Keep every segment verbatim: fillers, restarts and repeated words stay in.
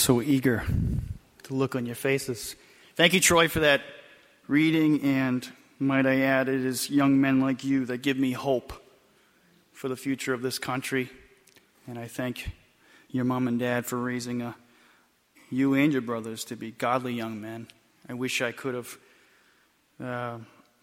so eager to look on your faces. Thank you, Troy, for that reading, and might I add, it is young men like you that give me hope for the future of this country. And I thank your mom and dad for raising a, you and your brothers to be godly young men. I wish I could have uh,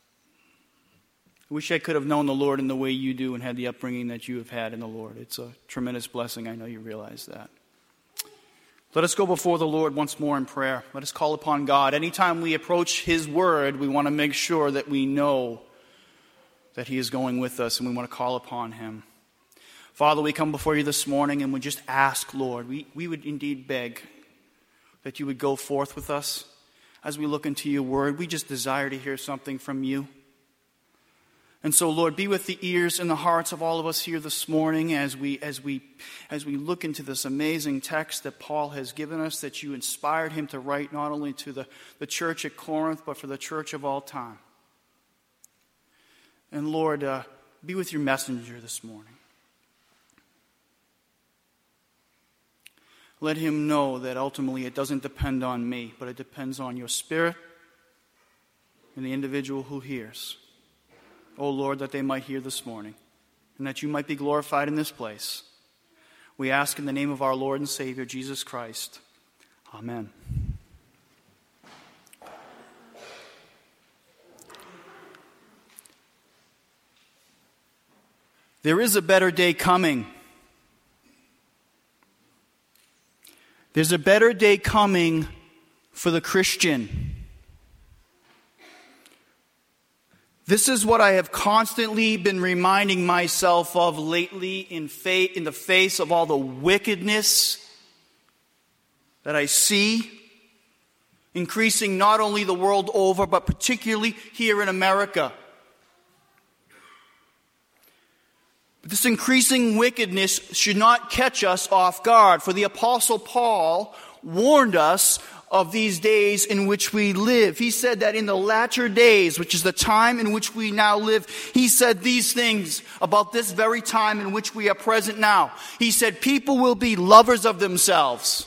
I wish I could have known the Lord in the way you do and had the upbringing that you have had in the Lord. It's a tremendous blessing. I know you realize that. Let us go before the Lord once more in prayer. Let us call upon God. Anytime we approach His Word, we want to make sure that we know that He is going with us, and we want to call upon Him. Father, we come before you this morning, and we just ask, Lord, we, we would indeed beg that you would go forth with us as we look into your Word. We just desire to hear something from you. And so, Lord, be with the ears and the hearts of all of us here this morning as we as we as we look into this amazing text that Paul has given us, that you inspired him to write not only to the, the church at Corinth, but for the church of all time. And Lord, uh, be with your messenger this morning. Let him know that ultimately it doesn't depend on me, but it depends on your Spirit and the individual who hears. Oh Lord, that they might hear this morning, and that you might be glorified in this place. We ask in the name of our Lord and Savior, Jesus Christ. Amen. There is a better day coming. There's a better day coming for the Christian. This is what I have constantly been reminding myself of lately in fa- in the face of all the wickedness that I see increasing not only the world over, but particularly here in America. But this increasing wickedness should not catch us off guard, for the Apostle Paul warned us of these days in which we live. He said that in the latter days, which is the time in which we now live, he said these things about this very time in which we are present now. He said, people will be lovers of themselves.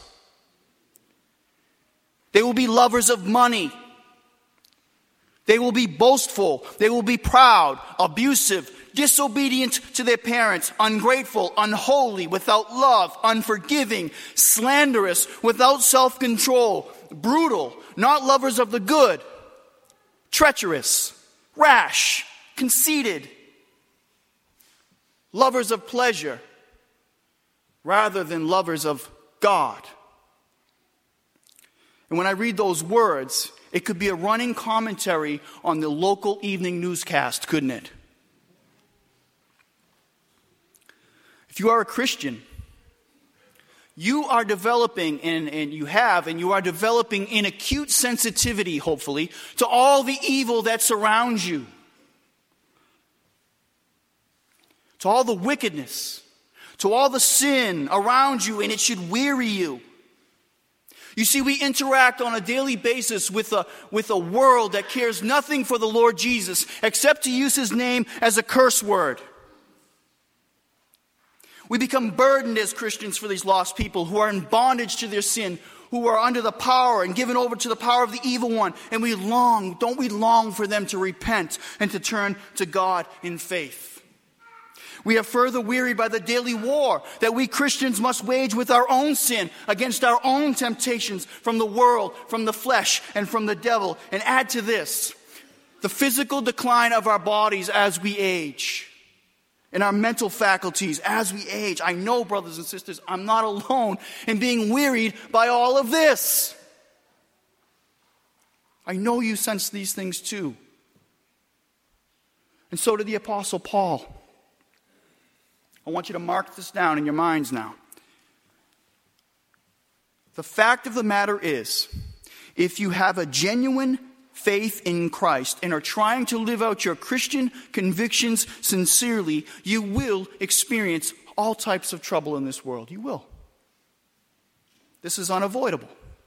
They will be lovers of money. They will be boastful. They will be proud, abusive, disobedient to their parents, ungrateful, unholy, without love, unforgiving, slanderous, without self-control, brutal, not lovers of the good, treacherous, rash, conceited, lovers of pleasure rather than lovers of God. And when I read those words, it could be a running commentary on the local evening newscast, couldn't it? If you are a Christian, you are developing, and, and you have, and you are developing an acute sensitivity, hopefully, to all the evil that surrounds you. To all the wickedness, to all the sin around you, and it should weary you. You see, we interact on a daily basis with a, with a world that cares nothing for the Lord Jesus except to use His name as a curse word. We become burdened as Christians for these lost people who are in bondage to their sin, who are under the power and given over to the power of the evil one. And we long, don't we long for them to repent and to turn to God in faith? We are further wearied by the daily war that we Christians must wage with our own sin against our own temptations from the world, from the flesh, and from the devil. And add to this, the physical decline of our bodies as we age. And our mental faculties as we age. I know, brothers and sisters, I'm not alone in being wearied by all of this. I know you sense these things too. And so did the Apostle Paul. I want you to mark this down in your minds now. The fact of the matter is, if you have a genuine faith in Christ and are trying to live out your Christian convictions sincerely, you will experience all types of trouble in this world. You will. This is unavoidable.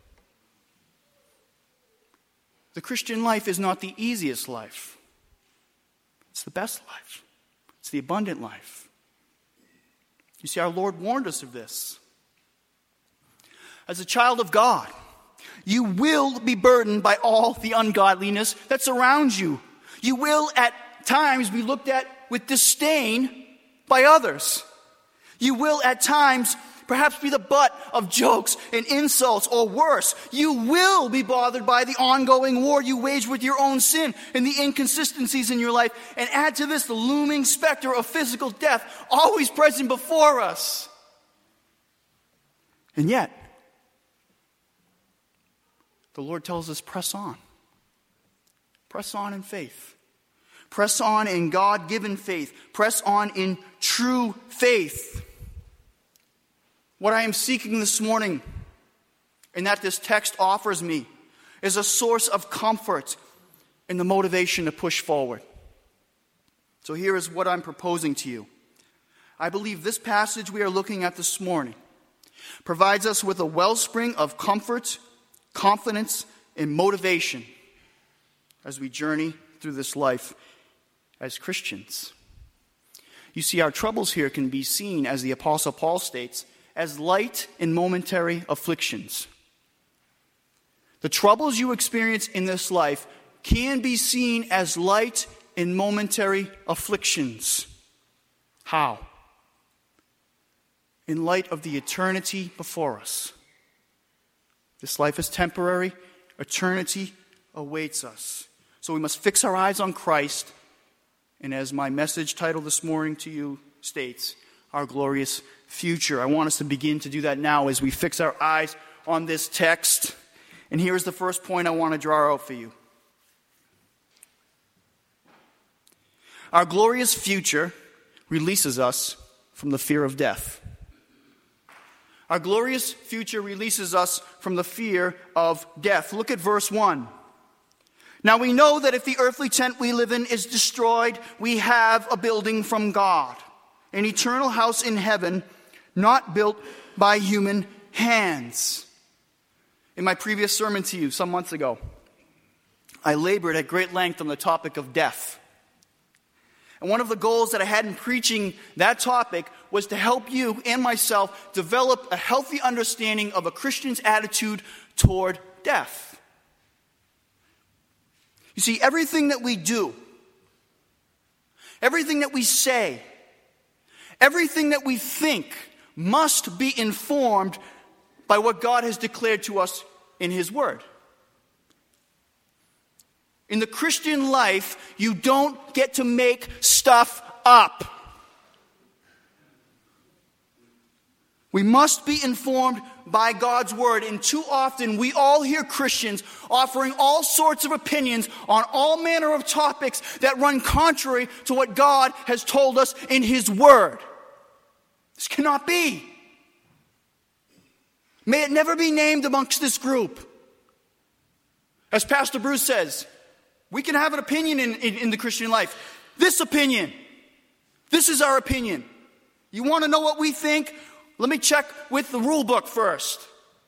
The Christian life is not the easiest life. It's the best life. It's the abundant life. You see, our Lord warned us of this. As a child of God, you will be burdened by all the ungodliness that surrounds you. You will at times be looked at with disdain by others. You will at times perhaps be the butt of jokes and insults, or worse, you will be bothered by the ongoing war you wage with your own sin and the inconsistencies in your life. And add to this the looming specter of physical death, always present before us. And yet, the Lord tells us, press on. Press on in faith. Press on in God-given faith. Press on in true faith. What I am seeking this morning, and that this text offers me, is a source of comfort and the motivation to push forward. So here is what I'm proposing to you. I believe this passage we are looking at this morning provides us with a wellspring of comfort, confidence, and motivation as we journey through this life as Christians. You see, our troubles here can be seen, as the Apostle Paul states, as light and momentary afflictions. The troubles you experience in this life can be seen as light and momentary afflictions. How? In light of the eternity before us. This life is temporary. Eternity awaits us. So we must fix our eyes on Christ. And as my message title this morning to you states, our glorious future. I want us to begin to do that now as we fix our eyes on this text. And here's the first point I want to draw out for you. Our glorious future releases us from the fear of death. Our glorious future releases us from the fear of death. Look at verse one. Now we know that if the earthly tent we live in is destroyed, we have a building from God, an eternal house in heaven, not built by human hands. In my previous sermon to you some months ago, I labored at great length on the topic of death. And one of the goals that I had in preaching that topic was to help you and myself develop a healthy understanding of a Christian's attitude toward death. You see, everything that we do, everything that we say, everything that we think must be informed by what God has declared to us in His Word. In the Christian life, you don't get to make stuff up. We must be informed by God's Word. And too often, we all hear Christians offering all sorts of opinions on all manner of topics that run contrary to what God has told us in His Word. This cannot be. May it never be named amongst this group. As Pastor Bruce says, we can have an opinion in, in, in the Christian life. This opinion. This is our opinion. You want to know what we think? Let me check with the rule book first.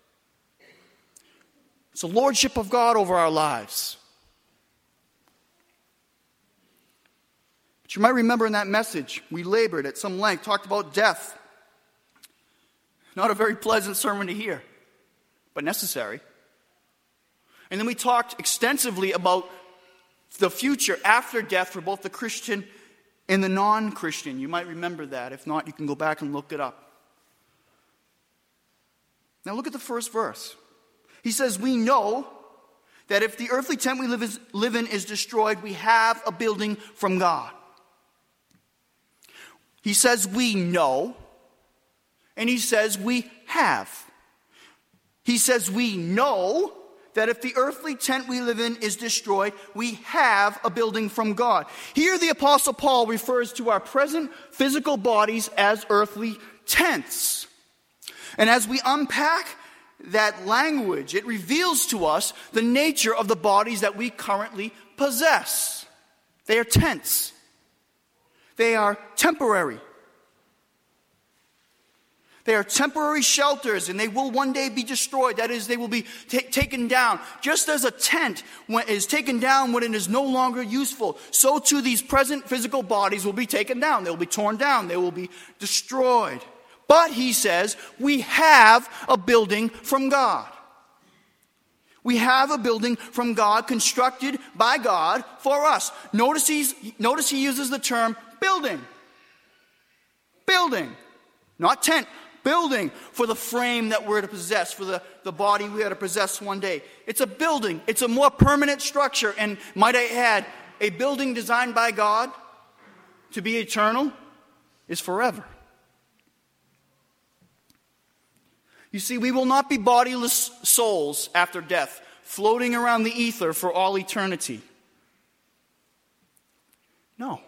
It's the lordship of God over our lives. But you might remember in that message, we labored at some length, talked about death. Not a very pleasant sermon to hear, but necessary. And then we talked extensively about the future after death for both the Christian and the non-Christian. You might remember that. If not, you can go back and look it up. Now look at the first verse. He says, we know that if the earthly tent we live, is, live in is destroyed, we have a building from God. He says we know, and he says we have. He says we know that if the earthly tent we live in is destroyed, we have a building from God. Here the Apostle Paul refers to our present physical bodies as earthly tents. And as we unpack that language, it reveals to us the nature of the bodies that we currently possess. They are tents. They are temporary. They are temporary shelters, and they will one day be destroyed. That is, they will be t- taken down. Just as a tent when, is taken down when it is no longer useful, so too these present physical bodies will be taken down. They will be torn down. They will be destroyed. But, he says, we have a building from God. We have a building from God, constructed by God for us. Notice, he's, notice he uses the term building. Building. Not tent. Building for the frame that we're to possess, for the, the body we are to possess one day. It's a building. It's a more permanent structure. And might I add, a building designed by God to be eternal is forever. You see, we will not be bodiless souls after death, floating around the ether for all eternity. No.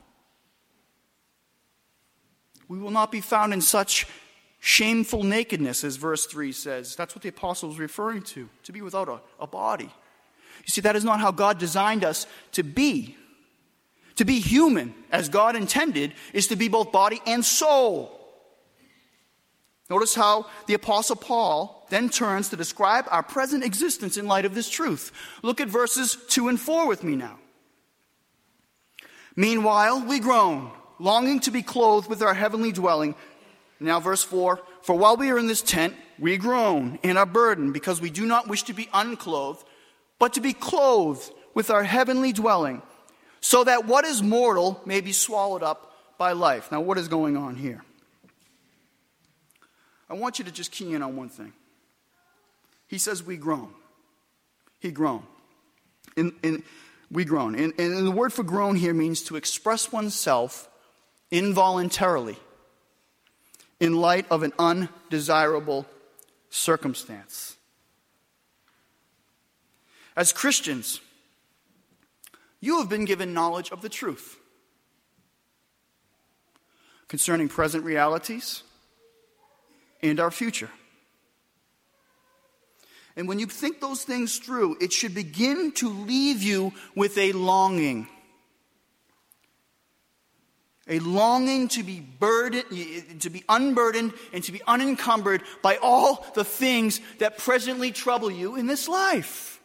We will not be found in such shameful nakedness, as verse three says. That's what the apostle is referring to, to be without a, a body. You see, that is not how God designed us to be. To be human, as God intended, is to be both body and soul. Notice how the Apostle Paul then turns to describe our present existence in light of this truth. Look at verses two and four with me now. Meanwhile, we groan, longing to be clothed with our heavenly dwelling. Now verse four, for while we are in this tent, we groan and are burdened, because we do not wish to be unclothed, but to be clothed with our heavenly dwelling, so that what is mortal may be swallowed up by life. Now what is going on here? I want you to just key in on one thing. He says we groan. He groan. In, in, we groan. And, and the word for groan here means to express oneself involuntarily in light of an undesirable circumstance. As Christians, you have been given knowledge of the truth concerning present realities and our future. And when you think those things through, it should begin to leave you with a longing. A longing to be burdened, to be unburdened and to be unencumbered by all the things that presently trouble you in this life.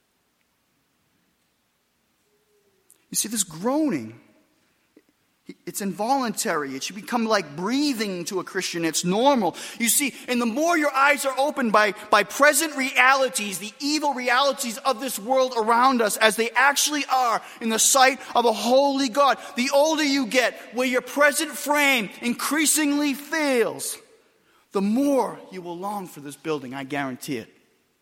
You see, this groaning, it's involuntary. It should become like breathing to a Christian. It's normal. You see, and the more your eyes are opened by, by present realities, the evil realities of this world around us as they actually are in the sight of a holy God, the older you get, where your present frame increasingly fails, the more you will long for this building, I guarantee it.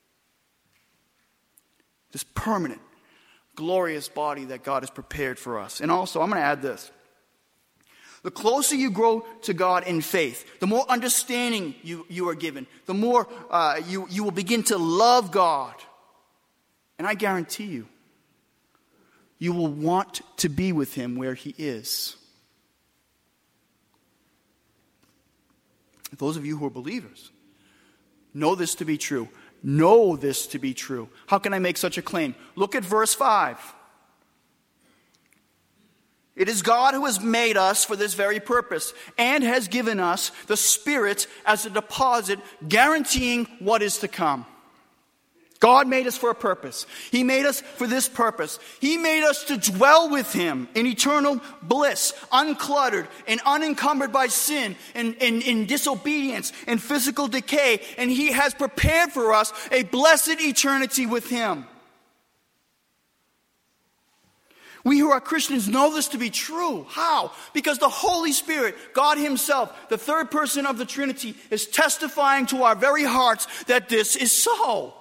This permanent, glorious body that God has prepared for us. And also, I'm going to add this. The closer you grow to God in faith, the more understanding you, you are given, the more uh, you, you will begin to love God. And I guarantee you, you will want to be with Him where He is. Those of you who are believers, know this to be true. Know this to be true. How can I make such a claim? Look at verse five. It is God who has made us for this very purpose and has given us the Spirit as a deposit guaranteeing what is to come. God made us for a purpose. He made us for this purpose. He made us to dwell with Him in eternal bliss, uncluttered and unencumbered by sin and, and, and disobedience and physical decay. And He has prepared for us a blessed eternity with Him. We who are Christians know this to be true. How? Because the Holy Spirit, God Himself, the third person of the Trinity, is testifying to our very hearts that this is so.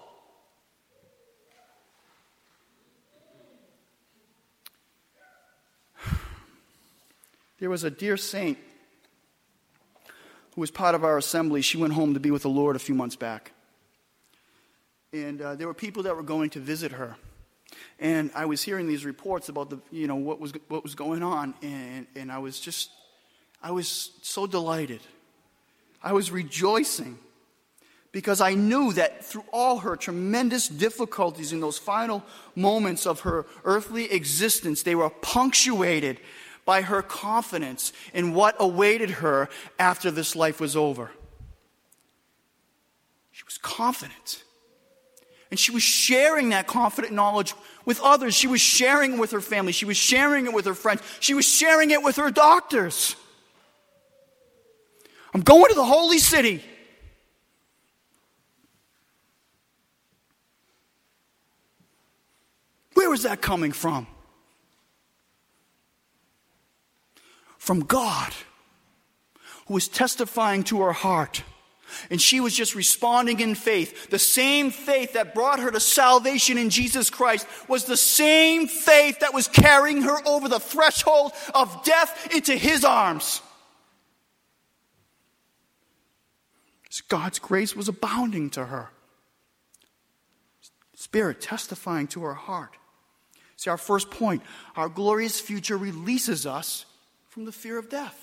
There was a dear saint who was part of our assembly. She went home to be with the Lord a few months back. And uh, there were people that were going to visit her. And I was hearing these reports about the, you know, what was what was going on, and and I was just, I was so delighted. I was rejoicing because I knew that through all her tremendous difficulties in those final moments of her earthly existence, they were punctuated by her confidence in what awaited her after this life was over. She was confident. And she was sharing that confident knowledge with others. She was sharing it with her family. She was sharing it with her friends. She was sharing it with her doctors. I'm going to the holy city. Where is that coming from? From God, who was testifying to her heart. And she was just responding in faith. The same faith that brought her to salvation in Jesus Christ was the same faith that was carrying her over the threshold of death into his arms. God's grace was abounding to her. Spirit testifying to her heart. See, our first point, our glorious future releases us from the fear of death.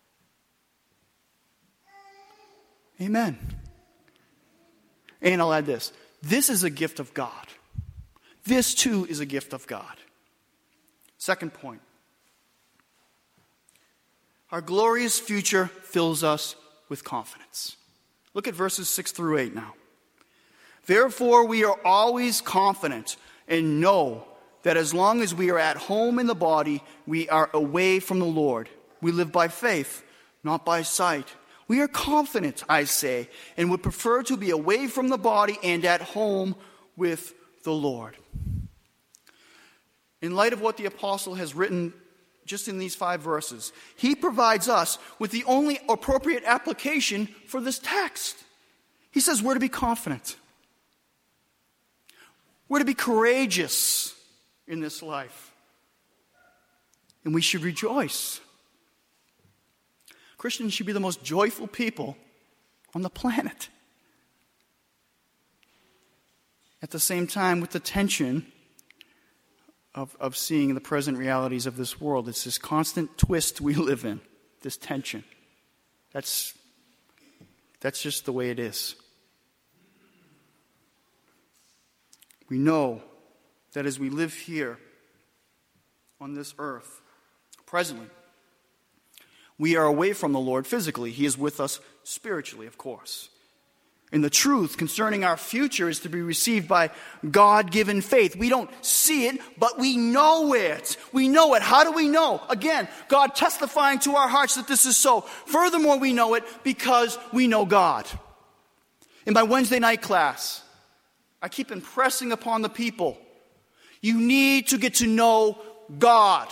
Amen. And I'll add this. This is a gift of God. This too is a gift of God. Second point. Our glorious future fills us with confidence. Look at verses six through eight now. Therefore we are always confident and know that as long as we are at home in the body, we are away from the Lord. We live by faith, not by sight. We are confident, I say, and would prefer to be away from the body and at home with the Lord. In light of what the apostle has written just in these five verses, he provides us with the only appropriate application for this text. He says we're to be confident. We're to be courageous in this life. And we should rejoice. Christians should be the most joyful people on the planet. At the same time, with the tension of, of seeing the present realities of this world, it's this constant twist we live in, this tension. That's, that's just the way it is. We know that as we live here on this earth, presently, we are away from the Lord physically. He is with us spiritually, of course. And the truth concerning our future is to be received by God-given faith. We don't see it, but we know it. We know it. How do we know? Again, God testifying to our hearts that this is so. Furthermore, we know it because we know God. In my Wednesday night class, I keep impressing upon the people, you need to get to know God.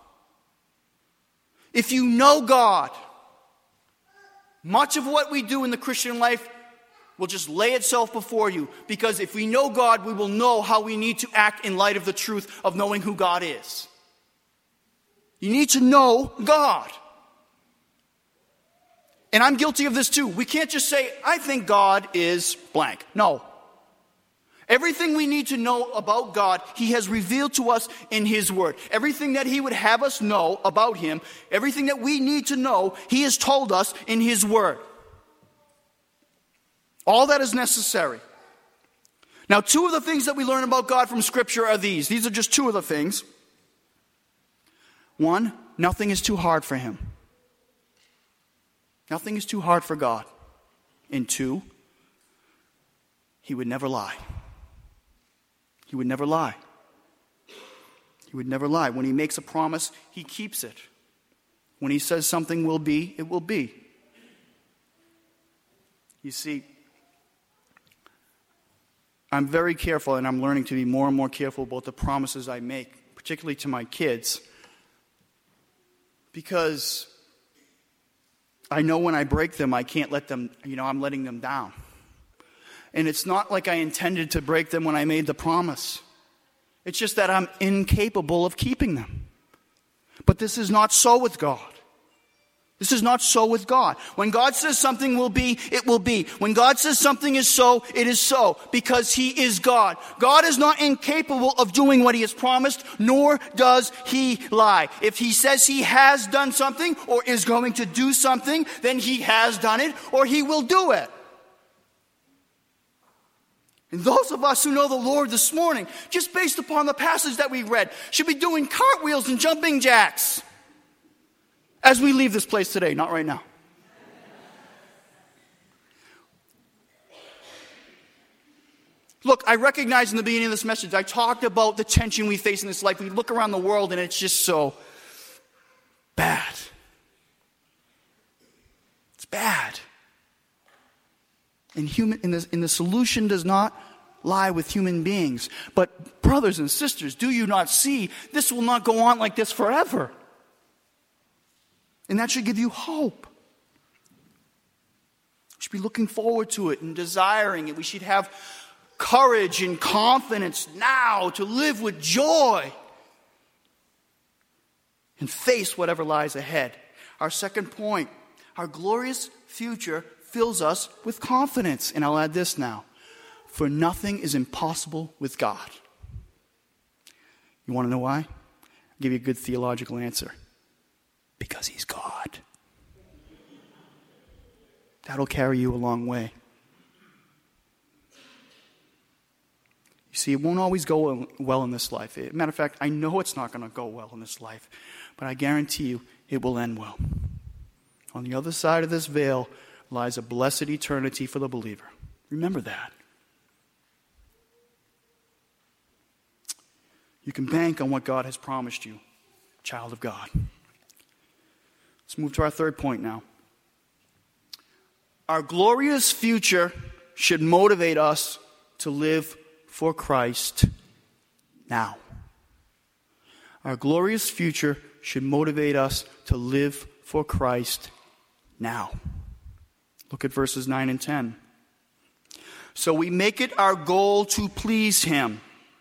If you know God, much of what we do in the Christian life will just lay itself before you. Because if we know God, we will know how we need to act in light of the truth of knowing who God is. You need to know God. And I'm guilty of this too. We can't just say, I think God is blank. No. Everything we need to know about God, He has revealed to us in His Word. Everything that He would have us know about Him, everything that we need to know, He has told us in His Word. All that is necessary. Now, two of the things that we learn about God from Scripture are these. These are just two of the things. One, nothing is too hard for Him. Nothing is too hard for God. And two, He would never lie. He would never lie. He would never lie. When He makes a promise, He keeps it. When He says something will be, it will be. You see, I'm very careful, and I'm learning to be more and more careful about the promises I make, particularly to my kids, because I know when I break them, I can't let them, you know, I'm letting them down. And it's not like I intended to break them when I made the promise. It's just that I'm incapable of keeping them. But this is not so with God. This is not so with God. When God says something will be, it will be. When God says something is so, it is so. Because He is God. God is not incapable of doing what He has promised, nor does He lie. If He says He has done something or is going to do something, then He has done it or He will do it. And those of us who know the Lord this morning, just based upon the passage that we read, should be doing cartwheels and jumping jacks as we leave this place today, not right now. Look, I recognize in the beginning of this message, I talked about the tension we face in this life. We look around the world and it's just so bad. It's bad. And human, in the, in the solution does not lie with human beings. But brothers and sisters, do you not see this will not go on like this forever? And that should give you hope. We should be looking forward to it and desiring it. We should have courage and confidence now to live with joy and face whatever lies ahead. Our second point, our glorious future fills us with confidence. And I'll add this now. For nothing is impossible with God. You want to know why? I'll give you a good theological answer. Because he's God. That'll carry you a long way. You see, it won't always go well in this life. Matter of fact, I know it's not going to go well in this life. But I guarantee you, it will end well. On the other side of this veil lies a blessed eternity for the believer. Remember that. You can bank on what God has promised you, child of God. Let's move to our third point now. Our glorious future should motivate us to live for Christ now. Our glorious future should motivate us to live for Christ now. Look at verses nine and ten. So we make it our goal to please him.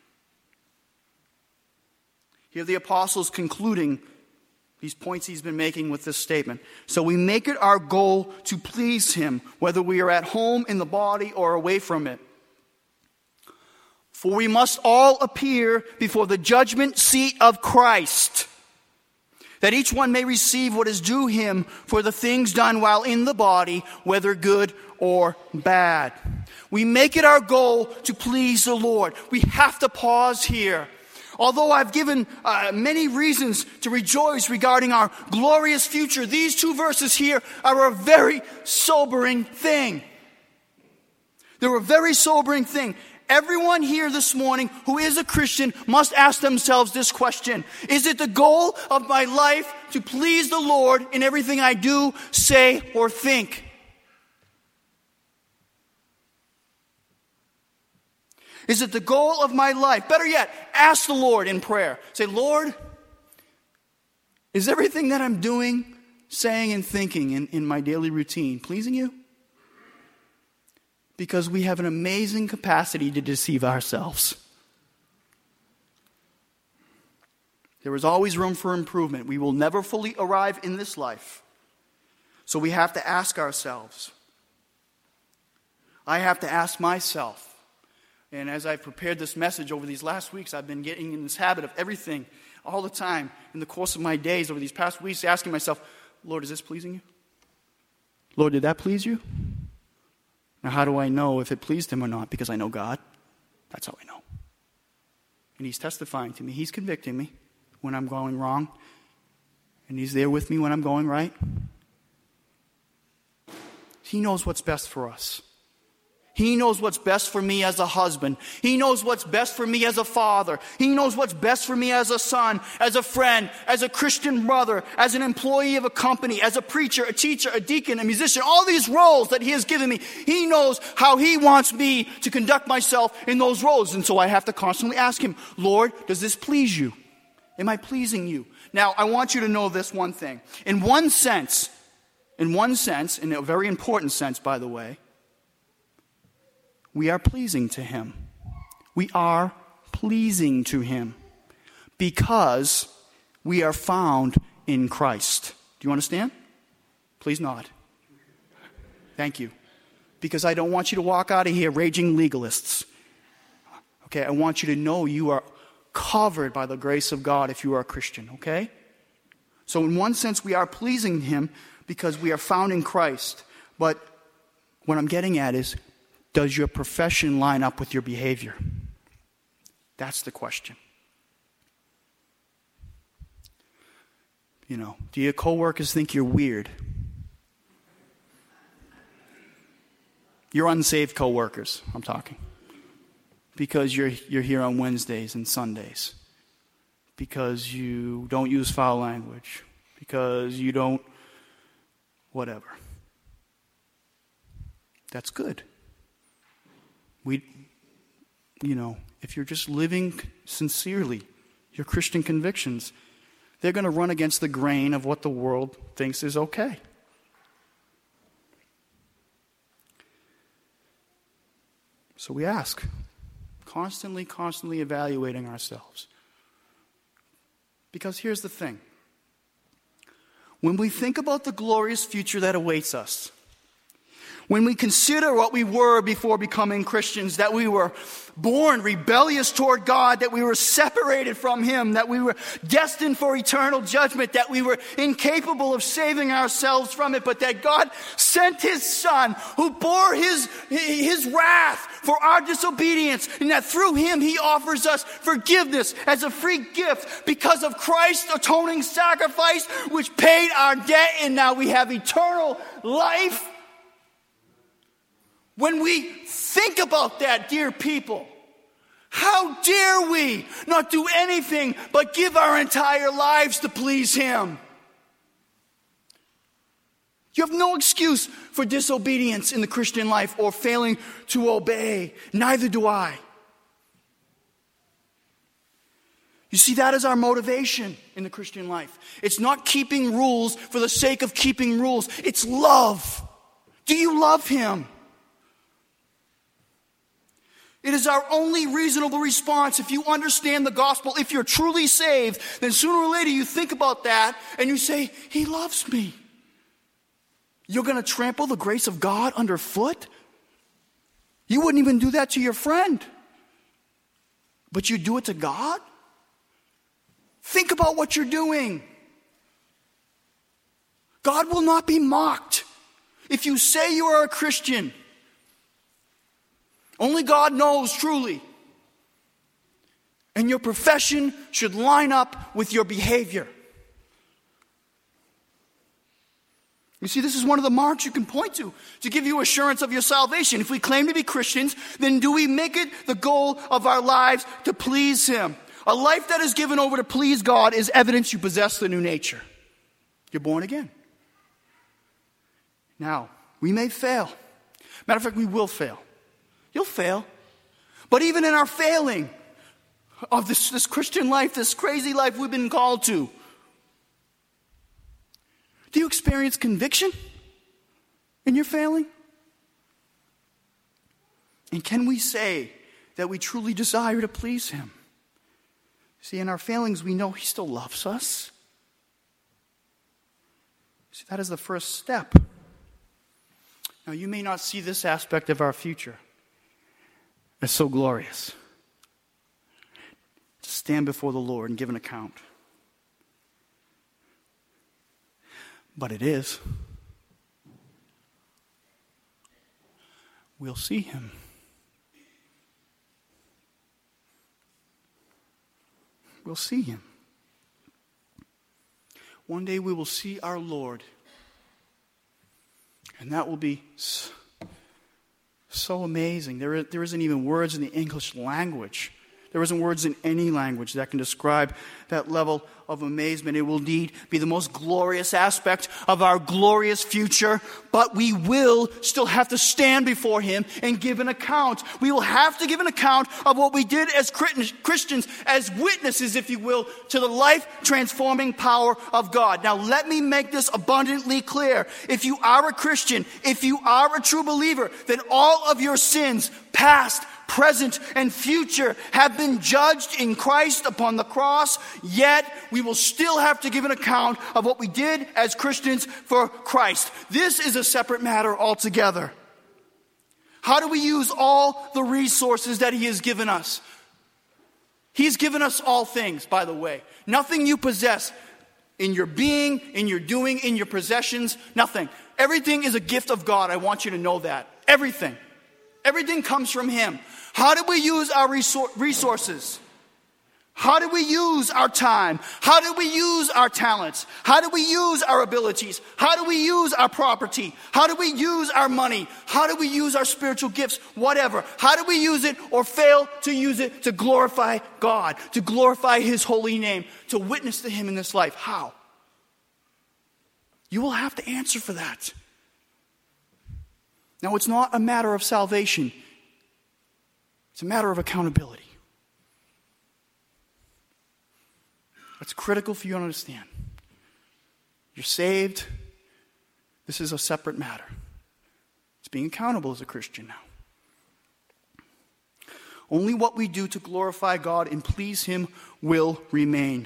Here the apostle's concluding these points he's been making with this statement. So we make it our goal to please him, whether we are at home in the body or away from it. For we must all appear before the judgment seat of Christ, that each one may receive what is due him for the things done while in the body, whether good or bad. We make it our goal to please the Lord. We have to pause here. Although I've given uh, many reasons to rejoice regarding our glorious future, these two verses here are a very sobering thing. They're a very sobering thing. Everyone here this morning who is a Christian must ask themselves this question. Is it the goal of my life to please the Lord in everything I do, say, or think? Is it the goal of my life? Better yet, ask the Lord in prayer. Say, Lord, is everything that I'm doing, saying, and thinking in, in my daily routine pleasing you? Because we have an amazing capacity to deceive ourselves. There is always room for improvement. We will never fully arrive in this life. So we have to ask ourselves. I have to ask myself. And as I've prepared this message over these last weeks, I've been getting in this habit of everything, all the time, in the course of my days over these past weeks, asking myself, Lord, is this pleasing you? Lord, did that please you? Now, how do I know if it pleased him or not? Because I know God. That's how I know. And he's testifying to me. He's convicting me when I'm going wrong. And he's there with me when I'm going right. He knows what's best for us. He knows what's best for me as a husband. He knows what's best for me as a father. He knows what's best for me as a son, as a friend, as a Christian brother, as an employee of a company, as a preacher, a teacher, a deacon, a musician, all these roles that he has given me. He knows how he wants me to conduct myself in those roles. And so I have to constantly ask him, Lord, does this please you? Am I pleasing you? Now, I want you to know this one thing. In one sense, in one sense, in a very important sense, by the way, we are pleasing to him. We are pleasing to him because we are found in Christ. Do you understand? Please nod. Thank you. Because I don't want you to walk out of here raging legalists. Okay, I want you to know you are covered by the grace of God if you are a Christian, okay? So in one sense, we are pleasing him because we are found in Christ. But what I'm getting at is, does your profession line up with your behavior? That's the question. You know, do your coworkers think you're weird? Your unsaved coworkers, I'm talking. Because you're you're here on Wednesdays and Sundays. Because you don't use foul language. Because you don't whatever. That's good. We, you know, if you're just living sincerely your Christian convictions, they're going to run against the grain of what the world thinks is okay. So we ask, constantly, constantly evaluating ourselves. Because here's the thing. When we think about the glorious future that awaits us, when we consider what we were before becoming Christians, that we were born rebellious toward God, that we were separated from Him, that we were destined for eternal judgment, that we were incapable of saving ourselves from it, but that God sent His Son who bore His, His wrath for our disobedience, and that through Him He offers us forgiveness as a free gift because of Christ's atoning sacrifice, which paid our debt, and now we have eternal life. When we think about that, dear people, how dare we not do anything but give our entire lives to please Him? You have no excuse for disobedience in the Christian life or failing to obey. Neither do I. You see, that is our motivation in the Christian life. It's not keeping rules for the sake of keeping rules. It's love. Do you love Him? It is our only reasonable response. If you understand the gospel, if you're truly saved, then sooner or later you think about that and you say, He loves me. You're going to trample the grace of God underfoot? You wouldn't even do that to your friend. But you do it to God? Think about what you're doing. God will not be mocked. If you say you are a Christian, only God knows truly. And your profession should line up with your behavior. You see, this is one of the marks you can point to, to give you assurance of your salvation. If we claim to be Christians, then do we make it the goal of our lives to please Him? A life that is given over to please God is evidence you possess the new nature. You're born again. Now, we may fail. Matter of fact, we will fail. You'll fail. But even in our failing of this, this Christian life, this crazy life we've been called to, do you experience conviction in your failing? And can we say that we truly desire to please Him? See, in our failings, we know He still loves us. See, that is the first step. Now, you may not see this aspect of our future as so glorious. To stand before the Lord and give an account. But it is. We'll see Him. We'll see Him. One day we will see our Lord. And that will be so, so amazing. There, is, there isn't even words in the English language. There isn't words in any language that can describe that level of amazement. It will indeed be the most glorious aspect of our glorious future, but we will still have to stand before Him and give an account. We will have to give an account of what we did as Christians, as witnesses, if you will, to the life-transforming power of God. Now, let me make this abundantly clear. If you are a Christian, if you are a true believer, then all of your sins, past, present, and future, have been judged in Christ upon the cross, yet we will still have to give an account of what we did as Christians for Christ. This is a separate matter altogether. How do we use all the resources that He has given us? He's given us all things, by the way. Nothing you possess in your being, in your doing, in your possessions, nothing. Everything is a gift of God. I want you to know that. Everything. Everything comes from Him. How do we use our resources? How do we use our time? How do we use our talents? How do we use our abilities? How do we use our property? How do we use our money? How do we use our spiritual gifts? Whatever. How do we use it or fail to use it to glorify God, to glorify His holy name, to witness to Him in this life? How? You will have to answer for that. Now, it's not a matter of salvation. It's a matter of accountability. That's critical for you to understand. You're saved. This is a separate matter. It's being accountable as a Christian now. Only what we do to glorify God and please Him will remain.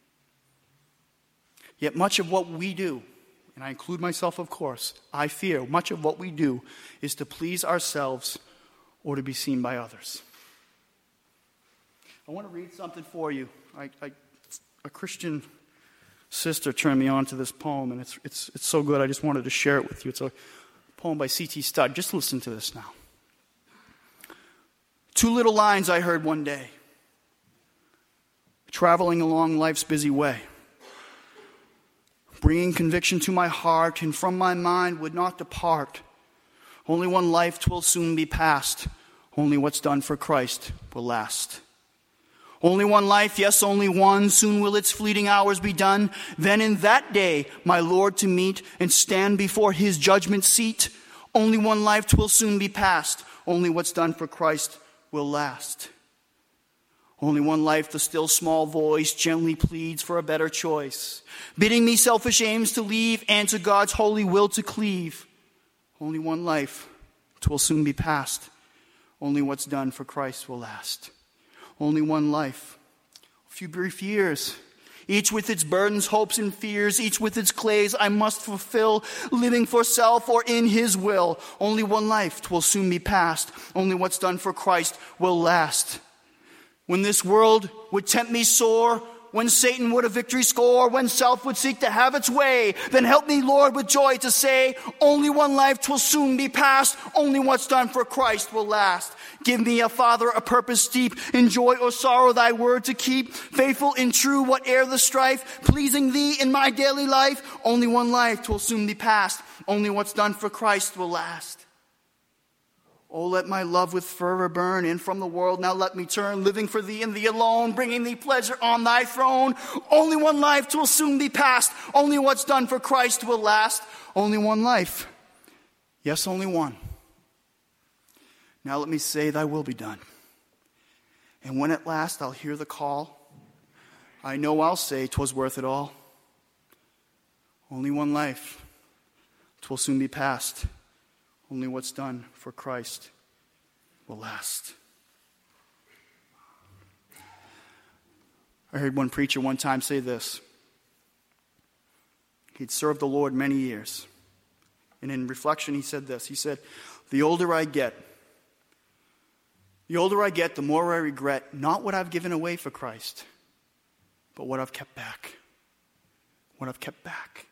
Yet much of what we do, and I include myself, of course, I fear much of what we do is to please ourselves or to be seen by others. I want to read something for you. I, I, a Christian sister turned me on to this poem, and it's, it's, it's so good I just wanted to share it with you. It's a poem by C T Studd. Just listen to this now. Two little lines I heard one day, traveling along life's busy way, bringing conviction to my heart, and from my mind would not depart. Only one life 'twill soon be past. Only what's done for Christ will last. Only one life, yes, only one. Soon will its fleeting hours be done. Then in that day, my Lord to meet and stand before His judgment seat. Only one life 'twill soon be past. Only what's done for Christ will last. Only one life, the still small voice gently pleads for a better choice, bidding me selfish aims to leave and to God's holy will to cleave. Only one life, 'twill soon be past. Only what's done for Christ will last. Only one life, a few brief years, each with its burdens, hopes, and fears, each with its clays I must fulfill, living for self or in His will. Only one life, 'twill soon be past. Only what's done for Christ will last. When this world would tempt me sore, when Satan would a victory score, when self would seek to have its way, then help me, Lord, with joy to say, only one life 'twill soon be past. Only what's done for Christ will last. Give me, a Father, a purpose deep, in joy or sorrow Thy word to keep, faithful and true, whate'er the strife, pleasing Thee in my daily life. Only one life 'twill soon be past. Only what's done for Christ will last. Oh, let my love with fervor burn, and from the world now let me turn, living for Thee and Thee alone, bringing Thee pleasure on Thy throne. Only one life 'twill soon be past. Only what's done for Christ will last. Only one life. Yes, only one. Now let me say, Thy will be done. And when at last I'll hear the call, I know I'll say 'twas worth it all. Only one life. 'Twill soon be past. Only what's done for Christ will last. I heard one preacher one time say this. He'd served the Lord many years. And in reflection, he said this. He said, the older I get, the older I get, the more I regret not what I've given away for Christ, but what I've kept back. What I've kept back.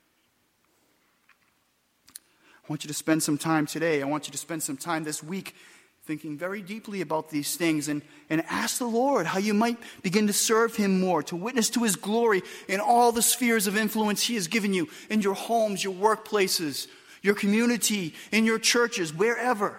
I want you to spend some time today. I want you to spend some time this week thinking very deeply about these things and, and ask the Lord how you might begin to serve Him more, to witness to His glory in all the spheres of influence He has given you, in your homes, your workplaces, your community, in your churches, wherever.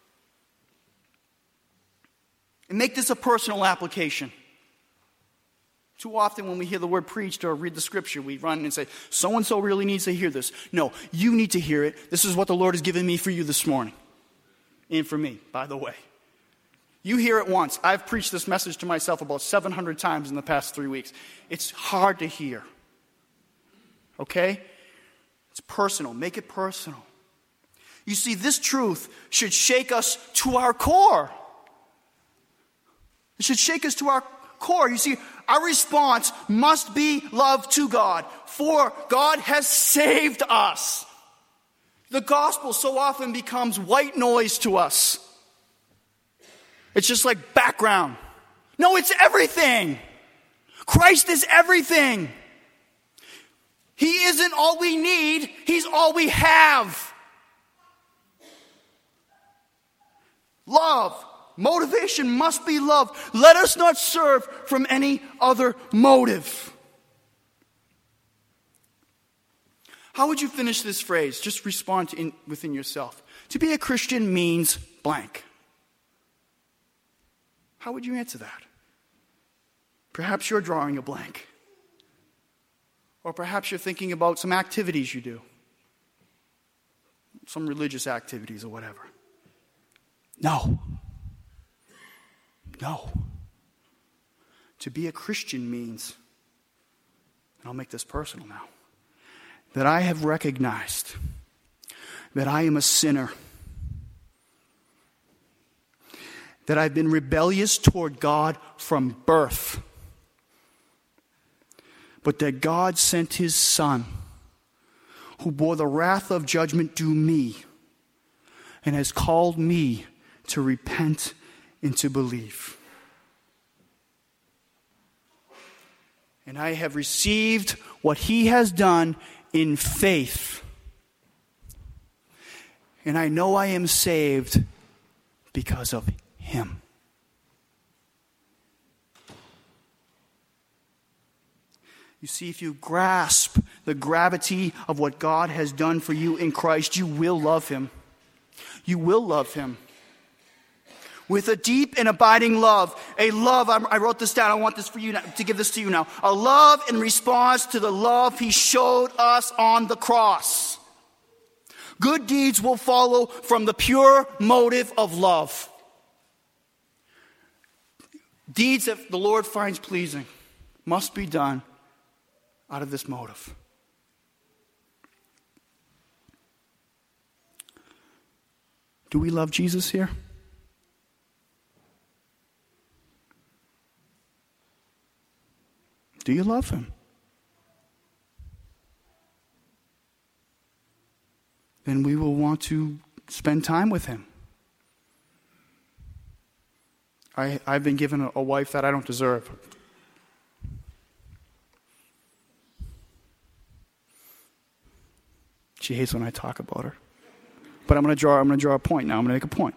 And make this a personal application. Too often when we hear the word preached or read the scripture, we run and say, so-and-so really needs to hear this. No, you need to hear it. This is what the Lord has given me for you this morning. And for me, by the way. You hear it once. I've preached this message to myself about seven hundred times in the past three weeks. It's hard to hear. Okay? It's personal. Make it personal. You see, this truth should shake us to our core. It should shake us to our core. You see, our response must be love to God, for God has saved us. The gospel so often becomes white noise to us. It's just like background. No, it's everything. Christ is everything. He isn't all we need. He's all we have. Love. Motivation must be love. Let us not serve from any other motive. How would you finish this phrase? Just respond in, within yourself. To be a Christian means blank. How would you answer that? Perhaps you're drawing a blank. Or perhaps you're thinking about some activities you do. Some religious activities or whatever. No. No. To be a Christian means, and I'll make this personal now, that I have recognized that I am a sinner, that I've been rebellious toward God from birth, but that God sent his Son, who bore the wrath of judgment due me, and has called me to repent and to believe. And I have received what he has done in faith. And I know I am saved because of him. You see, if you grasp the gravity of what God has done for you in Christ, you will love him. You will love him. With a deep and abiding love. A love, I wrote this down, I want this for you now, to give this to you now. A love in response to the love he showed us on the cross. Good deeds will follow from the pure motive of love. Deeds that the Lord finds pleasing must be done out of this motive. Do we love Jesus here? Do you love him? Then we will want to spend time with him. I, I've been given a, a wife that I don't deserve. She hates when I talk about her. But I'm going to draw I'm going to draw a point now. I'm going to make a point.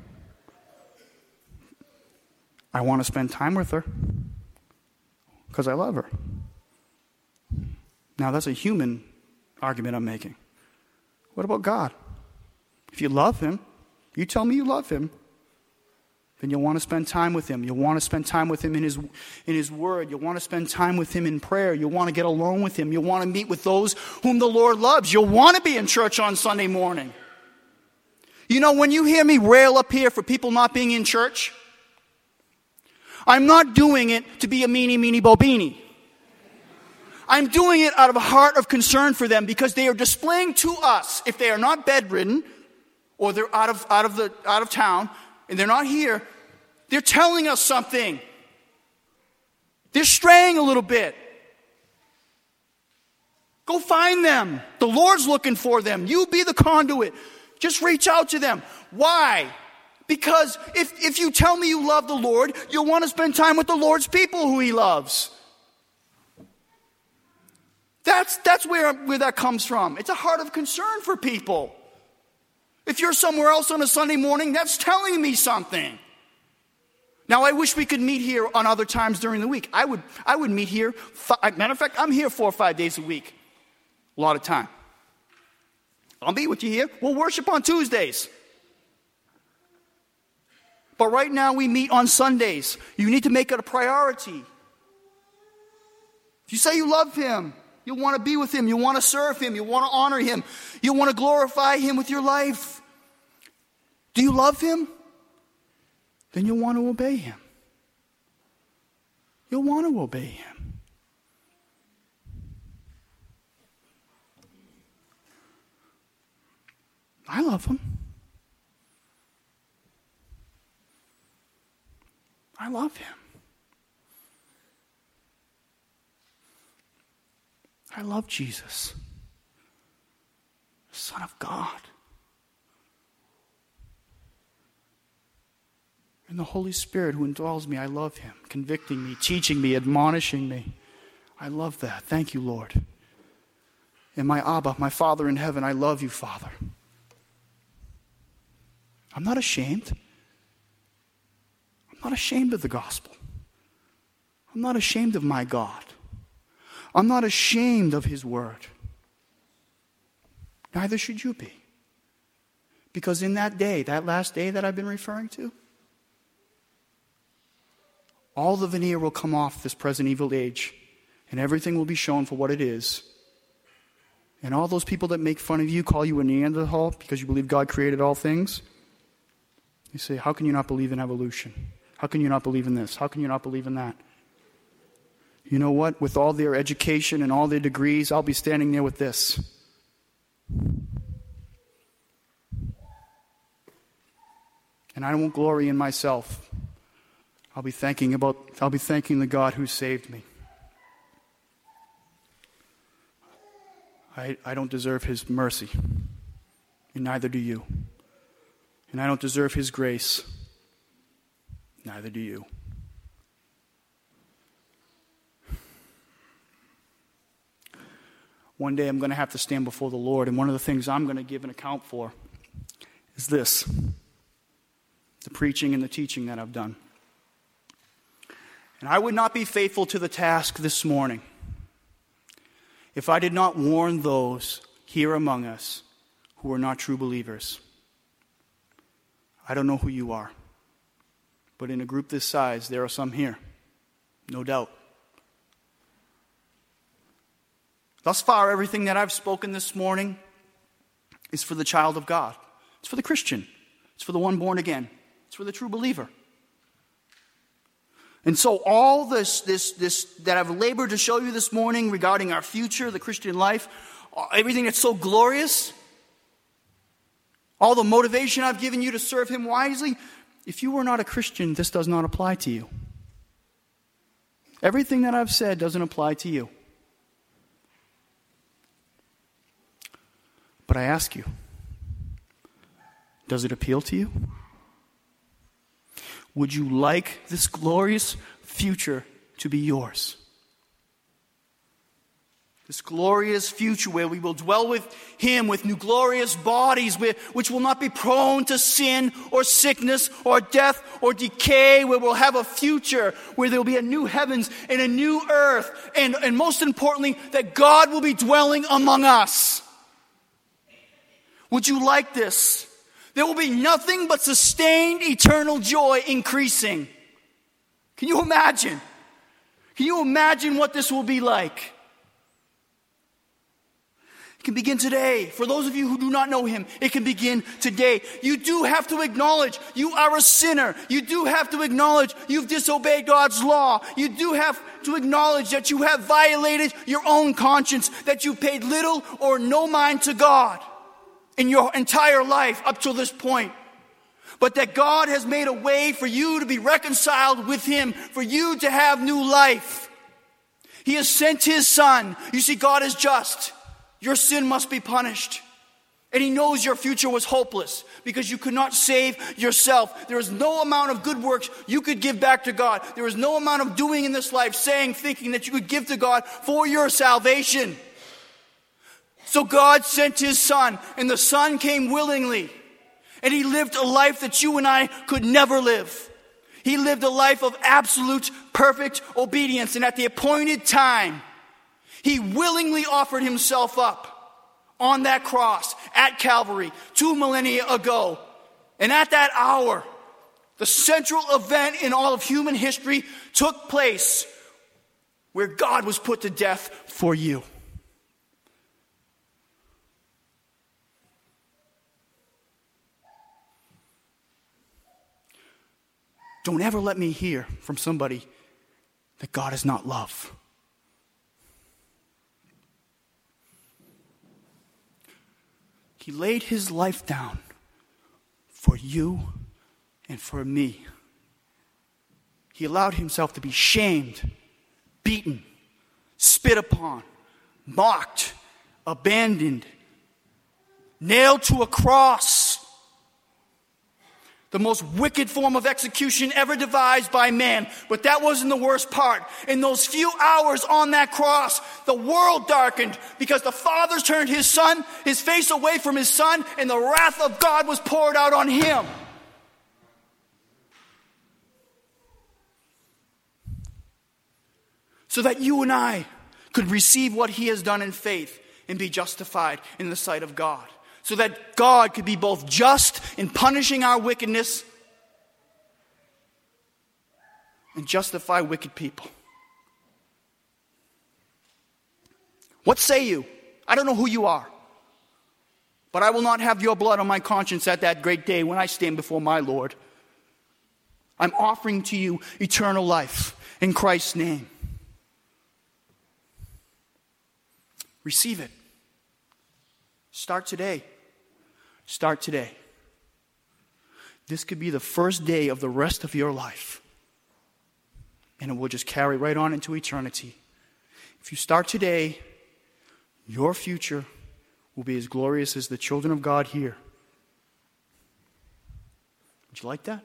I want to spend time with her because I love her. Now, that's a human argument I'm making. What about God? If you love him, you tell me you love him, then you'll want to spend time with him. You'll want to spend time with him in his, in his word. You'll want to spend time with him in prayer. You'll want to get alone with him. You'll want to meet with those whom the Lord loves. You'll want to be in church on Sunday morning. You know, when you hear me rail up here for people not being in church, I'm not doing it to be a meanie, meanie, bobini. I'm doing it out of a heart of concern for them because they are displaying to us, if they are not bedridden or they're out of, out of, the, out of town and they're not here, they're telling us something. They're straying a little bit. Go find them. The Lord's looking for them. You be the conduit. Just reach out to them. Why? Because if, if you tell me you love the Lord, you'll want to spend time with the Lord's people who he loves. That's, that's where, where that comes from. It's a heart of concern for people. If you're somewhere else on a Sunday morning, that's telling me something. Now, I wish we could meet here on other times during the week. I would, I would meet here. Five, matter of fact, I'm here four or five days a week. A lot of time. I'll meet with you here. We'll worship on Tuesdays. But right now we meet on Sundays. You need to make it a priority. If you say you love him, you'll want to be with him. You want to serve him. You want to honor him. You want to glorify him with your life. Do you love him? Then you'll want to obey him. You'll want to obey him. I love him. I love him. I love Jesus, the Son of God. And the Holy Spirit who indwells me, I love him, convicting me, teaching me, admonishing me. I love that. Thank you, Lord. And my Abba, my Father in heaven, I love you, Father. I'm not ashamed. I'm not ashamed of the gospel. I'm not ashamed of my God. I'm not ashamed of his word. Neither should you be. Because in that day, that last day that I've been referring to, all the veneer will come off this present evil age, and everything will be shown for what it is. And all those people that make fun of you, call you a Neanderthal because you believe God created all things, you say, how can you not believe in evolution? How can you not believe in this? How can you not believe in that? You know what? With all their education and all their degrees, I'll be standing there with this. And I won't glory in myself. I'll be thanking about I'll be thanking the God who saved me. I, I don't deserve his mercy, and neither do you. And I don't deserve his grace, neither do you. One day I'm going to have to stand before the Lord, and one of the things I'm going to give an account for is this: the preaching and the teaching that I've done. And I would not be faithful to the task this morning if I did not warn those here among us who are not true believers. I don't know who you are, but in a group this size, there are some here, no doubt. Thus far, everything that I've spoken this morning is for the child of God. It's for the Christian. It's for the one born again. It's for the true believer. And so all this, this, this that I've labored to show you this morning regarding our future, the Christian life, everything that's so glorious, all the motivation I've given you to serve him wisely, if you were not a Christian, this does not apply to you. Everything that I've said doesn't apply to you. But I ask you, does it appeal to you? Would you like this glorious future to be yours? This glorious future where we will dwell with him with new glorious bodies which will not be prone to sin or sickness or death or decay, where we'll have a future where there will be a new heavens and a new earth, and, and most importantly, that God will be dwelling among us. Would you like this? There will be nothing but sustained eternal joy increasing. Can you imagine? Can you imagine what this will be like? It can begin today. For those of you who do not know him, it can begin today. You do have to acknowledge you are a sinner. You do have to acknowledge you've disobeyed God's law. You do have to acknowledge that you have violated your own conscience, that you paid little or no mind to God in your entire life up till this point. But that God has made a way for you to be reconciled with him, for you to have new life. He has sent his son. You see, God is just. Your sin must be punished. And he knows your future was hopeless because you could not save yourself. There is no amount of good works you could give back to God. There is no amount of doing in this life, saying, thinking that you could give to God for your salvation. So God sent his son, and the son came willingly. And he lived a life that you and I could never live. He lived a life of absolute, perfect obedience. And at the appointed time, he willingly offered himself up on that cross at Calvary two millennia ago. And at that hour, the central event in all of human history took place where God was put to death for you. Don't ever let me hear from somebody that God is not love. He laid his life down for you and for me. He allowed himself to be shamed, beaten, spit upon, mocked, abandoned, nailed to a cross. The most wicked form of execution ever devised by man. But that wasn't the worst part. In those few hours on that cross, the world darkened because the Father turned his son, his face away from his son, and the wrath of God was poured out on him. So that you and I could receive what he has done in faith and be justified in the sight of God. So that God could be both just in punishing our wickedness and justify wicked people. What say you? I don't know who you are. But I will not have your blood on my conscience at that great day when I stand before my Lord. I'm offering to you eternal life in Christ's name. Receive it. Start today. Start today. This could be the first day of the rest of your life. And it will just carry right on into eternity. If you start today, your future will be as glorious as the children of God here. Would you like that?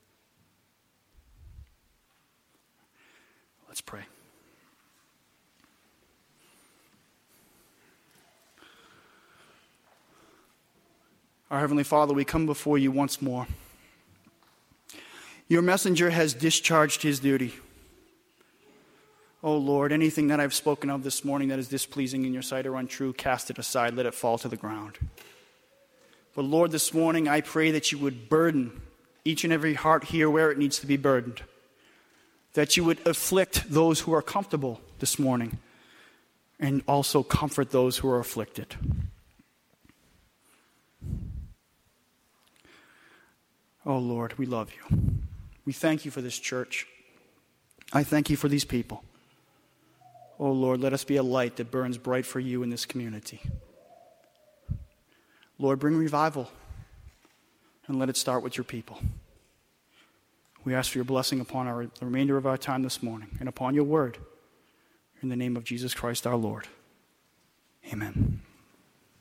Let's pray. Our Heavenly Father, we come before you once more. Your messenger has discharged his duty. Oh Lord, anything that I've spoken of this morning that is displeasing in your sight or untrue, cast it aside, let it fall to the ground. But Lord, this morning I pray that you would burden each and every heart here where it needs to be burdened. That you would afflict those who are comfortable this morning and also comfort those who are afflicted. Oh Lord, we love you. We thank you for this church. I thank you for these people. Oh Lord, let us be a light that burns bright for you in this community. Lord, bring revival and let it start with your people. We ask for your blessing upon our, the remainder of our time this morning and upon your word. In the name of Jesus Christ our Lord. Amen.